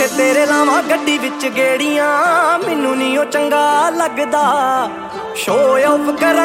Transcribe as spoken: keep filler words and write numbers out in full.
तेरे लावा गड्डी विच गेड़ियां, मैनू नी ओ चंगा लगदा। शो ऑफ कर